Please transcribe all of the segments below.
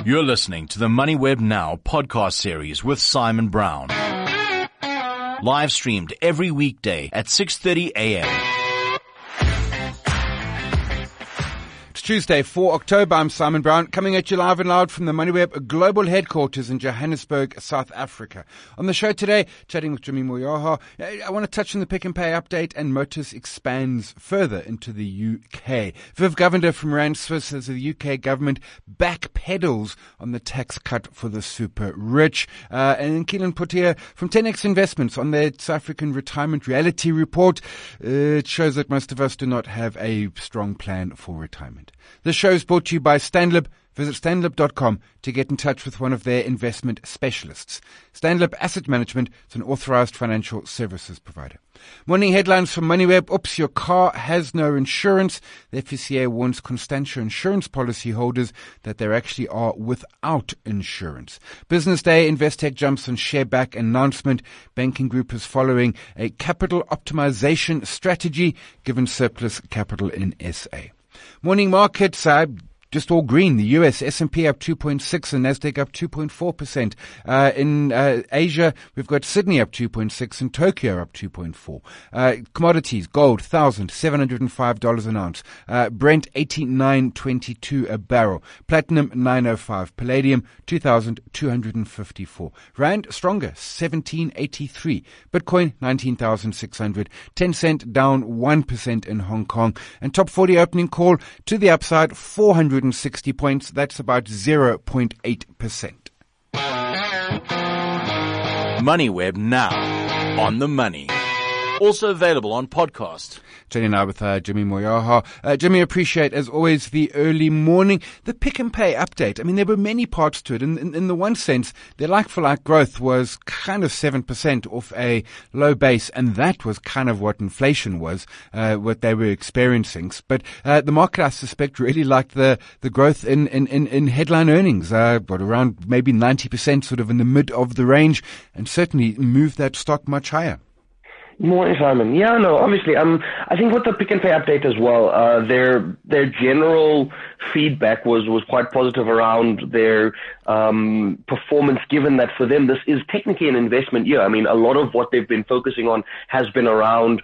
You're listening to the MoneyWeb Now podcast series with Simon Brown. Live streamed every weekday at 6:30 a.m. Tuesday, 4 October. I'm Simon Brown, coming at you live and loud from the MoneyWeb global headquarters in Johannesburg, South Africa. On the show today, chatting with Jimmy Moyaha, I want to touch on the Pick and Pay update, and Motus expands further into the UK. Viv Govender from Rand Swiss says the UK government backpedals on the tax cut for the super rich. And then Keelan Potier from 10X Investments on their South African retirement reality report. It shows that most of us do not have a strong plan for retirement. This show is brought to you by Stanlib. Visit stanlib.com to get in touch with one of their investment specialists. Stanlib Asset Management is an authorized financial services provider. Morning headlines from MoneyWeb. Oops, your car has no insurance. The FCA warns Constantia insurance policy holders that there actually are without insurance. Business Day, Investec jumps on share back announcement. Banking group is following a capital optimization strategy given surplus capital in SA. Morning markets, just all green. The US S&P up 2.6 and Nasdaq up 2.4%. In Asia, we've got Sydney up 2.6 and Tokyo up 2.4. Commodities, gold, $1,705 an ounce. Brent, $89.22 a barrel. Platinum, $905. Palladium, $2,254. Rand, stronger, 17.83. Bitcoin, 19,600. Tencent down 1% in Hong Kong. And top 40 opening call to the upside, 460 points. That's about 0.8%. MoneyWeb Now. On the money. Also available on podcast. Chatting now with Jimmy Moyaha. Jimmy, appreciate, as always, the early morning. The Pick and Pay update. I mean, there were many parts to it. In the one sense, their like-for-like growth was kind of 7% off a low base, and that was kind of what inflation was, what they were experiencing. But the market, I suspect, really liked the growth in headline earnings, got around maybe 90%, sort of in the mid of the range, and certainly moved that stock much higher. Morning, Simon. Yeah, no, obviously, I think with the Pick and Pay update as well, their general feedback was quite positive around their performance, given that for them this is technically an investment year. I mean, a lot of what they've been focusing on has been around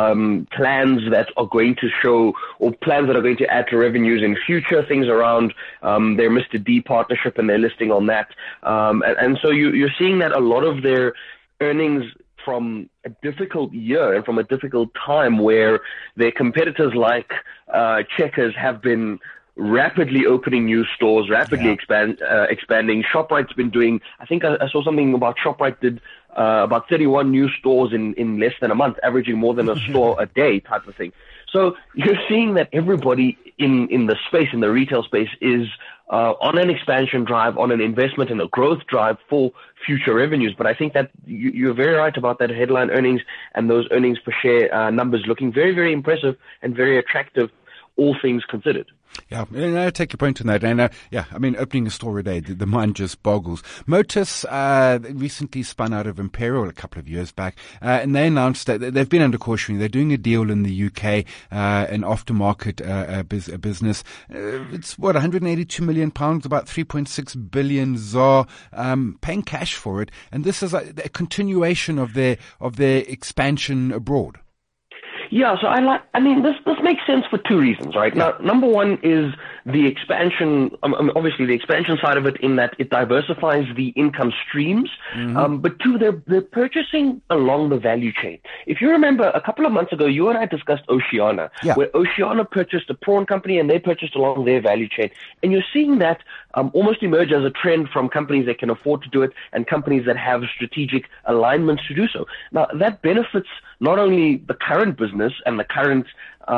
plans that are going to show, or plans that are going to add to revenues in future, things around their Mr. D partnership and their listing on that. And so you're seeing that a lot of their earnings from a difficult year and from a difficult time where their competitors like Checkers have been rapidly opening new stores, rapidly expanding. ShopRite's been doing, I think I saw something about ShopRite did about 31 new stores in less than a month, averaging more than a store a day type of thing. So you're seeing that everybody in the space, in the retail space, is on an expansion drive, on an investment and a growth drive for future revenues. But I think that you're very right about that headline earnings and those earnings per share numbers looking very, very impressive and very attractive, all things considered. Yeah, and I take your point on that. And I mean, opening a store a day, the mind just boggles. Motus recently spun out of Imperial a couple of years back, and they announced that they've been under caution. They're doing a deal in the UK, an aftermarket business. It's what, 182 million pounds, about 3.6 billion ZAR, paying cash for it. And this is a continuation of their expansion abroad. Yeah, so this makes sense for two reasons, right? Now, number one is the expansion, obviously the expansion side of it, in that it diversifies the income streams. Mm-hmm. But two, they're purchasing along the value chain. If you remember, a couple of months ago, you and I discussed Oceana, where Oceana purchased a prawn company and they purchased along their value chain. And you're seeing that almost emerge as a trend from companies that can afford to do it and companies that have strategic alignments to do so. Now, that benefits not only the current business and the current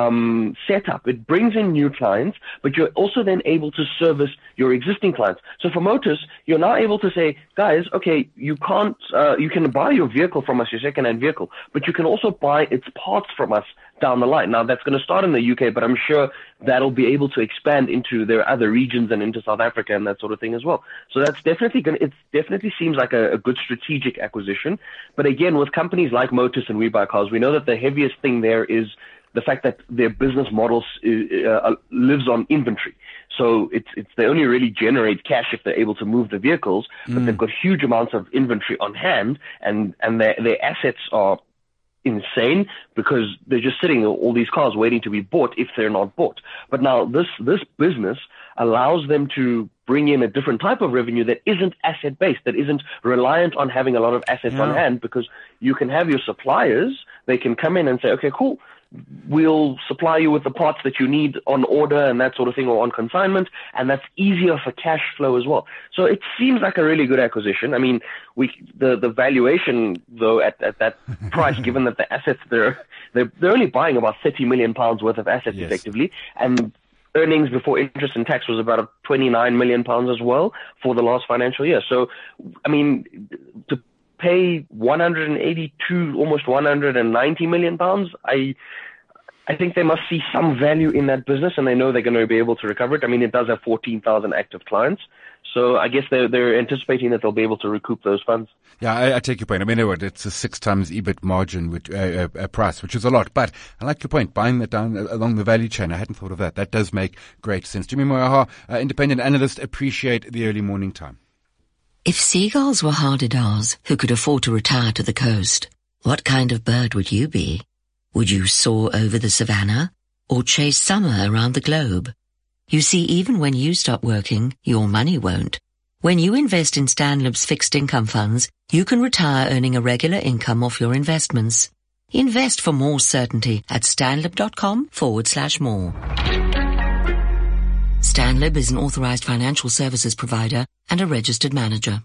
setup, it brings in new clients, but you're also then able to service your existing clients. So for Motus, you're now able to say, guys, okay, you can buy your vehicle from us, your second-hand vehicle, but you can also buy its parts from us down the line. Now, that's going to start in the UK, but I'm sure that'll be able to expand into their other regions and into South Africa and that sort of thing as well. So that's definitely it definitely seems like a good strategic acquisition. But again, with companies like Motus and WeBuyCars, we know that the heaviest thing there is the fact that their business model lives on inventory. So they only really generate cash if they're able to move the vehicles, but they've got huge amounts of inventory on hand, and their assets are insane because they're just sitting all these cars waiting to be bought if they're not bought. But now this business allows them to bring in a different type of revenue that isn't asset based, that isn't reliant on having a lot of assets on hand, because you can have your suppliers, they can come in and say, okay, cool, we'll supply you with the parts that you need on order and that sort of thing, or on consignment, and that's easier for cash flow as well. So it seems like a really good acquisition. I mean, the valuation though at that price, given that the assets they're only buying about £30 million worth of assets effectively, and earnings before interest and tax was about £29 million as well for the last financial year. So, I mean, to pay 182, almost 190 million pounds, I think they must see some value in that business, and they know they're going to be able to recover it. I mean, it does have 14,000 active clients, so I guess they're anticipating that they'll be able to recoup those funds. Yeah, I take your point. I mean, it's a 6 times EBIT margin, price, which is a lot. But I like your point, buying that down along the value chain. I hadn't thought of that. That does make great sense. Jimmy Moyaha, independent analyst, appreciate the early morning time. If seagulls were hard-ed-Rs who could afford to retire to the coast, what kind of bird would you be? Would you soar over the savannah or chase summer around the globe? You see, even when you stop working, your money won't. When you invest in Stanlib's fixed income funds, you can retire earning a regular income off your investments. Invest for more certainty at stanlib.com/more. Stanlib is an authorized financial services provider and a registered manager.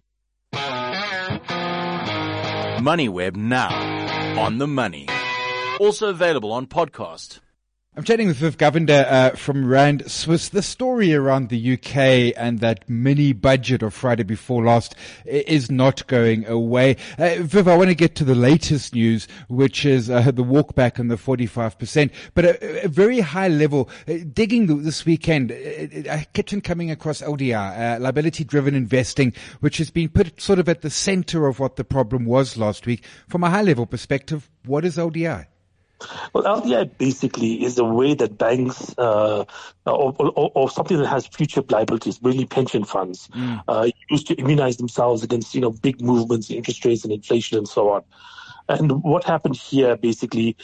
MoneyWeb now, on the money. Also available on podcast. I'm chatting with Viv Govender from Rand Swiss. The story around the UK and that mini budget of Friday before last is not going away. Viv, I want to get to the latest news, which is the walk back on the 45%. But a very high level, digging this weekend, I kept on coming across LDI, liability-driven investing, which has been put sort of at the center of what the problem was last week. From a high-level perspective, what is LDI? Well, LDI basically is a way that banks or something that has future liabilities, mainly pension funds, used to immunize themselves against big movements in interest rates and inflation and so on. And what happened here basically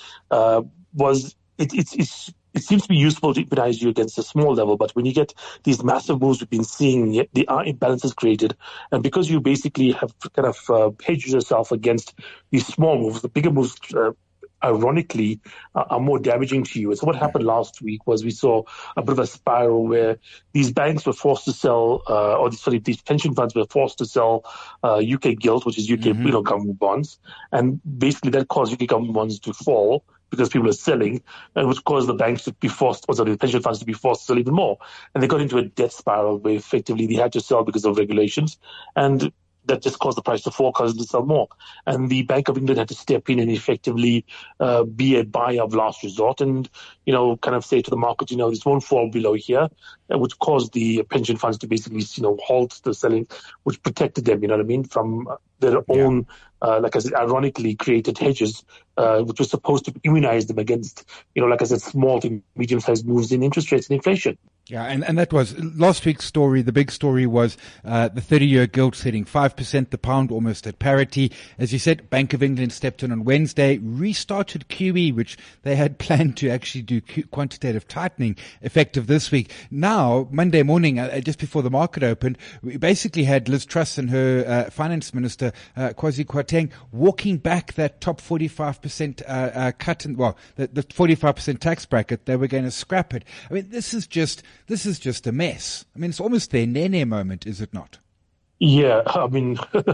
was it seems to be useful to immunize you against a small level, but when you get these massive moves we've been seeing, there are imbalances created. And because you basically have kind of hedged yourself against these small moves, the bigger moves ironically, are more damaging to you. And so what happened last week was we saw a bit of a spiral where these banks were forced to sell, these pension funds were forced to sell UK gilt, which is UK government bonds. And basically that caused UK government bonds to fall because people are selling, and which caused the banks to be forced, the pension funds to be forced to sell even more. And they got into a debt spiral where effectively they had to sell because of regulations. And that just caused the price to fall, caused them to sell more. And the Bank of England had to step in and effectively be a buyer of last resort and, kind of say to the market, this won't fall below here, which caused the pension funds to basically, halt the selling, which protected them, from their own, like I said, ironically created hedges, which was supposed to immunize them against, like I said, small to medium-sized moves in interest rates and inflation. Yeah, and that was last week's story. The big story was the 30-year gilt hitting 5%, the pound almost at parity. As you said, Bank of England stepped in on Wednesday, restarted QE, which they had planned to actually do quantitative tightening effective this week. Now, Monday morning, just before the market opened, we basically had Liz Truss and her finance minister, Kwasi Kwarteng, walking back that top 45% cut, the 45% tax bracket. They were going to scrap it. I mean, this is just a mess. I mean, it's almost their Nene moment, is it not? Yeah, I mean,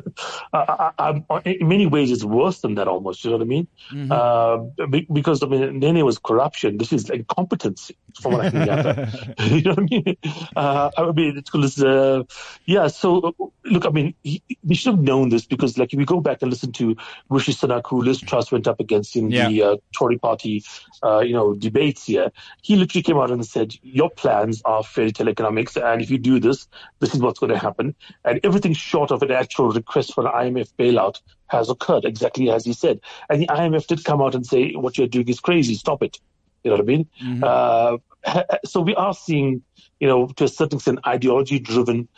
in many ways, it's worse than that almost, you know what I mean? Mm-hmm. Because, Nene was corruption. This is incompetency, from what I can gather. You know what I mean? So, look, we should have known this because, if we go back and listen to Rishi Sunak, who Liz Truss went up against in the Tory party, debates here, he literally came out and said, your plans are fairy tale economics, and if you do this, this is what's going to happen. And everything short of an actual request for an IMF bailout has occurred, exactly as he said. And the IMF did come out and say, what you're doing is crazy, stop it. You know what I mean? Mm-hmm. So we are seeing, to a certain extent, ideology-driven,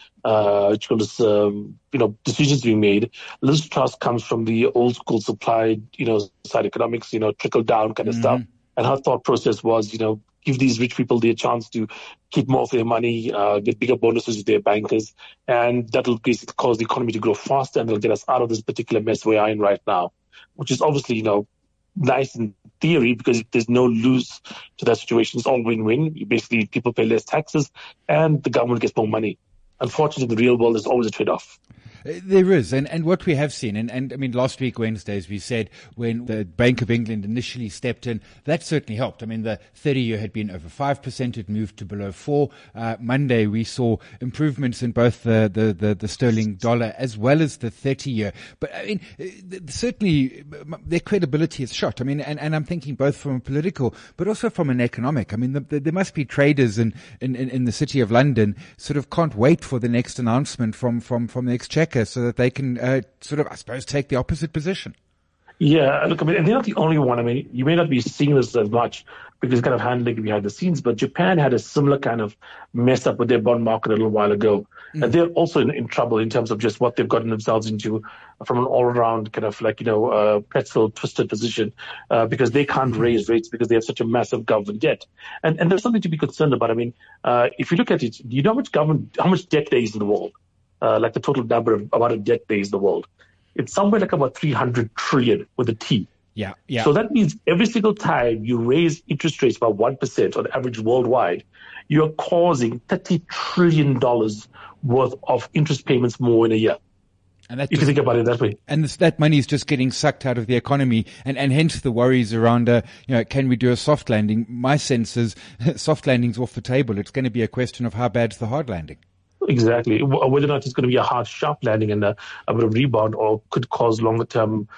decisions being made. Liz Truss comes from the old school supply, side economics, trickle down kind of stuff. And her thought process was, give these rich people the chance to keep more of their money, get bigger bonuses with their bankers, and that'll basically cause the economy to grow faster, and it'll get us out of this particular mess we are in right now, which is obviously, nice in theory because there's no lose to that situation. It's all win-win. Basically, people pay less taxes and the government gets more money. Unfortunately, in the real world, there's always a trade-off. There is, and what we have seen, and I mean, last week, Wednesday, as we said, when the Bank of England initially stepped in, that certainly helped. I mean, the 30-year had been over 5%, it moved to below 4%. Monday, we saw improvements in both the sterling dollar as well as the 30-year. But I mean, certainly their credibility is shot. I mean, and I'm thinking both from a political, but also from an economic. I mean, there must be traders in the city of London sort of can't wait for the next announcement from the Exchequer, so that they can sort of, I suppose, take the opposite position. Yeah, look, I mean, and they're not the only one. I mean, you may not be seeing this as much because it's kind of handling it behind the scenes, but Japan had a similar kind of mess up with their bond market a little while ago. And they're also in trouble in terms of just what they've gotten themselves into from an all-around kind of pretzel twisted position because they can't raise rates because they have such a massive government debt. And there's something to be concerned about. I mean, if you look at it, do you know how much debt there is in the world? Like the total number of amount of debt there is in the world. It's somewhere like about 300 trillion with a T. Yeah. So that means every single time you raise interest rates by 1% on average worldwide, you're causing $30 trillion worth of interest payments more in a year. And that you can think about it that way. And that money is just getting sucked out of the economy, and hence the worries around, can we do a soft landing? My sense is soft landing's off the table. It's going to be a question of how bad's the hard landing. Exactly. Whether or not it's going to be a hard, sharp landing and a bit of rebound, or could cause longer term,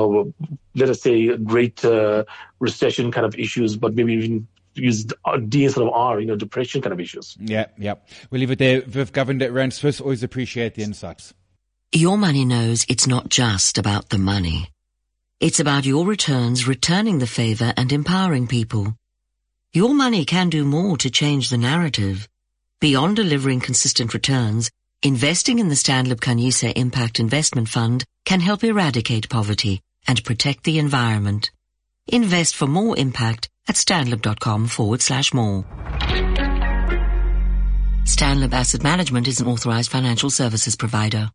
let us say great recession kind of issues, but maybe even use D instead of R, depression kind of issues. Yeah. We'll leave it there. Viv Govender, Rand Swiss, always appreciate the insights. Your money knows it's not just about the money. It's about your returns returning the favor and empowering people. Your money can do more to change the narrative. Beyond delivering consistent returns, investing in the Stanlib Kanyisa Impact Investment Fund can help eradicate poverty and protect the environment. Invest for more impact at stanlib.com/more. Stanlib Asset Management is an authorized financial services provider.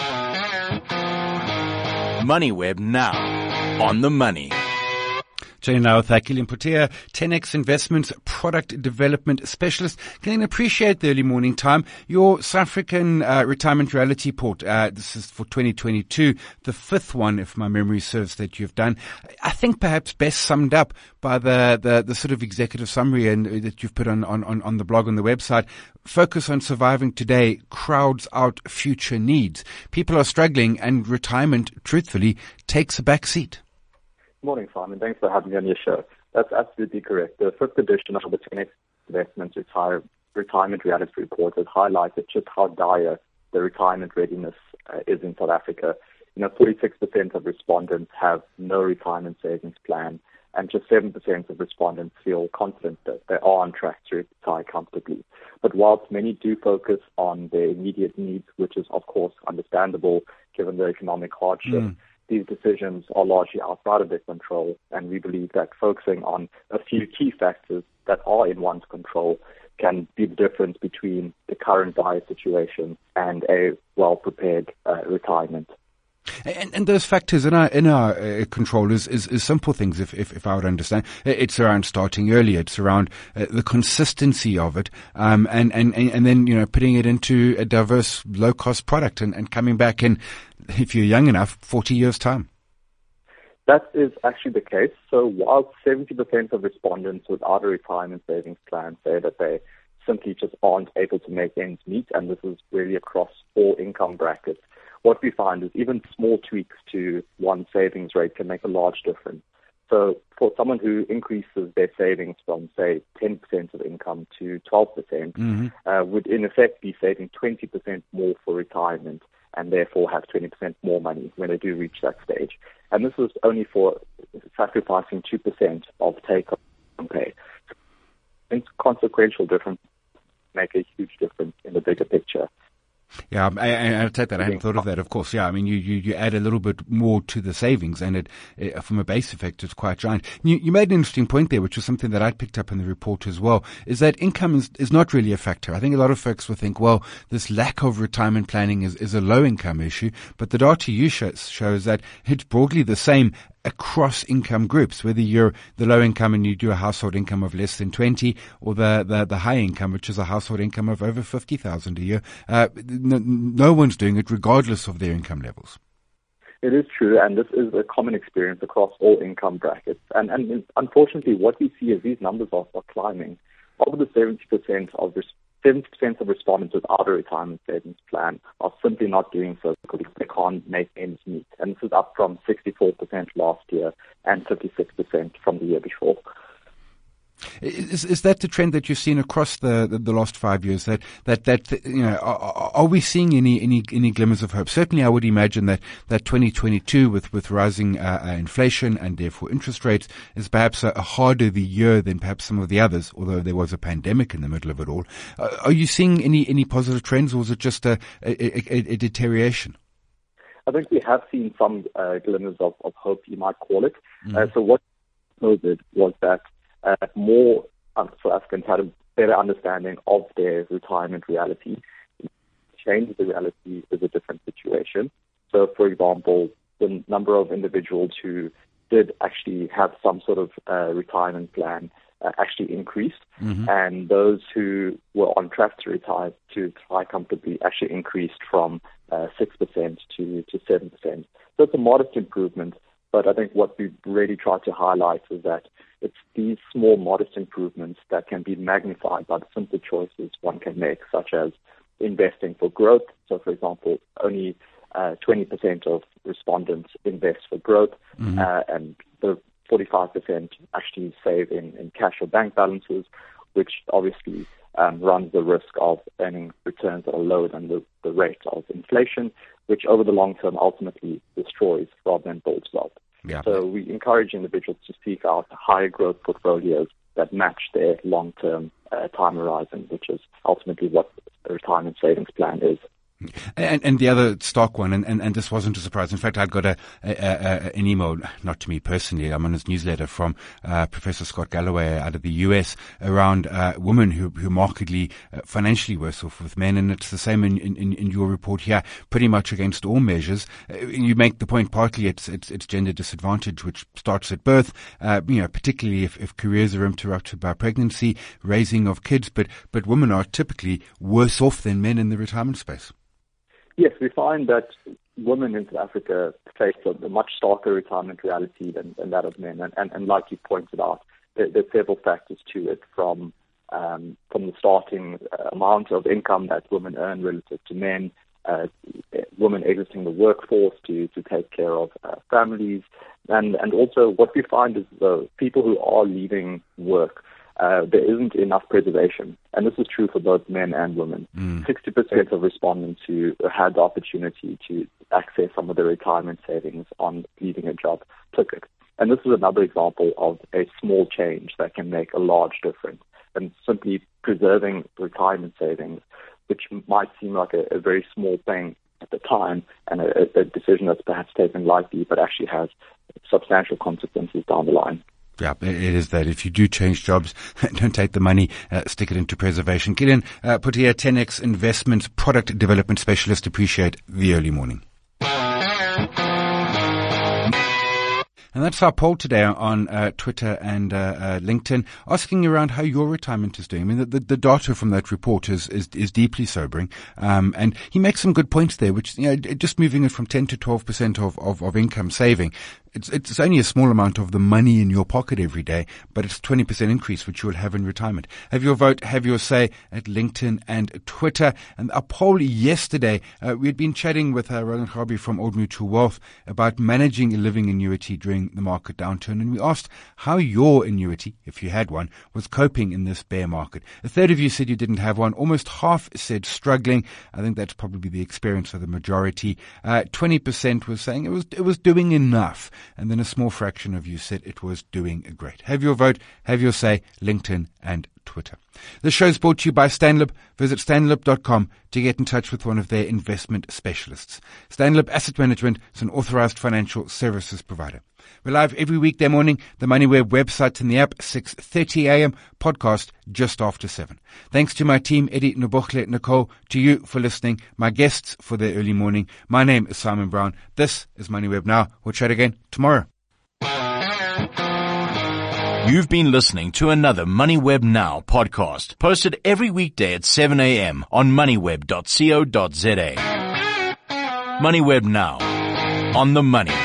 MoneyWeb now on the money. Joining now with Gillian Protea, 10X Investments Product Development Specialist. Gillian, appreciate the early morning time. Your South African retirement reality report, this is for 2022, the fifth one, if my memory serves, that you've done. I think perhaps best summed up by the sort of executive summary and that you've put on the blog, on the website. Focus on surviving today crowds out future needs. People are struggling and retirement, truthfully, takes a back seat. Morning, Simon. Thanks for having me on your show. That's absolutely correct. The fifth edition of the 10X Investments Retirement Reality Report has highlighted just how dire the retirement readiness is in South Africa. 46% of respondents have no retirement savings plan, and just 7% of respondents feel confident that they are on track to retire comfortably. But whilst many do focus on their immediate needs, which is, of course, understandable given the economic hardship, these decisions are largely outside of their control, and we believe that focusing on a few key factors that are in one's control can be the difference between the current dire situation and a well-prepared retirement. And those factors in our control is simple things, if I would understand. It's around starting early. It's around the consistency of it, and then, putting it into a diverse, low-cost product and coming back in, if you're young enough, 40 years' time. That is actually the case. So while 70% of respondents without a retirement savings plan say that they simply just aren't able to make ends meet, and this is really across all income brackets, what we find is even small tweaks to one's savings rate can make a large difference. So for someone who increases their savings from, say, 10% of income to 12%, would in effect be saving 20% more for retirement, and therefore have 20% more money when they do reach that stage. And this is only for sacrificing 2% of take-home pay. inconsequential differences make a huge difference in the bigger picture. Yeah, I'll take that. I hadn't thought of that, of course. Yeah, I mean, you add a little bit more to the savings, and it from a base effect, it's quite giant. You made an interesting point there, which was something that I'd picked up in the report as well, is that income is not really a factor. I think a lot of folks will think, well, this lack of retirement planning is a low income issue, but the data you shows that it's broadly the same across income groups, whether you're the low income and you do a household income of less than 20, or the high income, which is a household income of over 50,000 a year. No one's doing it regardless of their income levels. It is true, and this is a common experience across all income brackets. And unfortunately, what we see is these numbers are climbing. Over the 70% of respondents without a retirement savings plan are simply not doing so because they can't make ends meet. And this is up from 64% last year and 56% from the year before. Is that the trend that you've seen across the last 5 years? That you know, are we seeing any glimmers of hope? Certainly, I would imagine that 2022 with rising inflation and therefore interest rates is perhaps a harder the year than perhaps some of the others. Although there was a pandemic in the middle of it all, are you seeing any positive trends, or is it just a deterioration? I think we have seen some glimmers of hope, you might call it. So what COVID was that more South Africans had a better understanding of their retirement reality. Change the reality is a different situation. So, for example, the number of individuals who did actually have some sort of retirement plan actually increased, and those who were on track to retire comfortably actually increased from 6% to 7%. So it's a modest improvement, but I think what we really try to highlight is that it's these small, modest improvements that can be magnified by the simple choices one can make, such as investing for growth. So, for example, only 20% of respondents invest for growth, and the 45% actually save in cash or bank balances, which obviously runs the risk of earning returns that are lower than the rate of inflation, which over the long term ultimately destroys rather than builds wealth. Yeah. So we encourage individuals to seek out higher growth portfolios that match their long-term time horizon, which is ultimately what a retirement savings plan is. And the other stock one, and this wasn't a surprise. In fact, I'd got an email, not to me personally, I'm on his newsletter, from Professor Scott Galloway out of the US around women who markedly financially worse off with men, and it's the same in your report here, pretty much against all measures. You make the point partly it's gender disadvantage, which starts at birth, particularly if careers are interrupted by pregnancy, raising of kids, but women are typically worse off than men in the retirement space. Yes, we find that women in South Africa face a much starker retirement reality than that of men. And like you pointed out, there are several factors to it, from the starting amount of income that women earn relative to men, women exiting the workforce to take care of families. And also what we find is the people who are leaving work, there isn't enough preservation. And this is true for both men and women. 60% of respondents who had the opportunity to access some of their retirement savings on leaving a job took it. And this is another example of a small change that can make a large difference. And simply preserving retirement savings, which might seem like a very small thing at the time, and a decision that's perhaps taken lightly, but actually has substantial consequences down the line. Yeah, it is that. If you do change jobs, don't take the money, stick it into preservation. Gillian Putier, 10X Investments Product Development Specialist. Appreciate the early morning. And that's our poll today on Twitter and LinkedIn, asking around how your retirement is doing. I mean, the data from that report is deeply sobering. And he makes some good points there, which, just moving it from 10 to 12% of income saving. It's only a small amount of the money in your pocket every day, but it's a 20% increase, which you will have in retirement. Have your vote, have your say at LinkedIn and Twitter. And our poll yesterday, we had been chatting with Roland Harvey from Old Mutual Wealth about managing a living annuity during the market downturn. And we asked how your annuity, if you had one, was coping in this bear market. A third of you said you didn't have one. Almost half said struggling. I think that's probably the experience of the majority. 20% was saying it was doing enough. And then a small fraction of you said it was doing great. Have your vote, have your say, LinkedIn and Twitter. The show is brought to you by Stanlib. Visit stanlib.com to get in touch with one of their investment specialists. Stanlib Asset Management is an authorized financial services provider. We're live every weekday morning, the MoneyWeb website and the app, 6:30 a.m., podcast just after 7. Thanks to my team, Eddie, Nobokle, Nicole, to you for listening, my guests for their early morning. My name is Simon Brown. This is MoneyWeb Now. We'll chat again tomorrow. You've been listening to another MoneyWeb Now podcast, posted every weekday at 7 a.m. on moneyweb.co.za. MoneyWeb Now, on the money.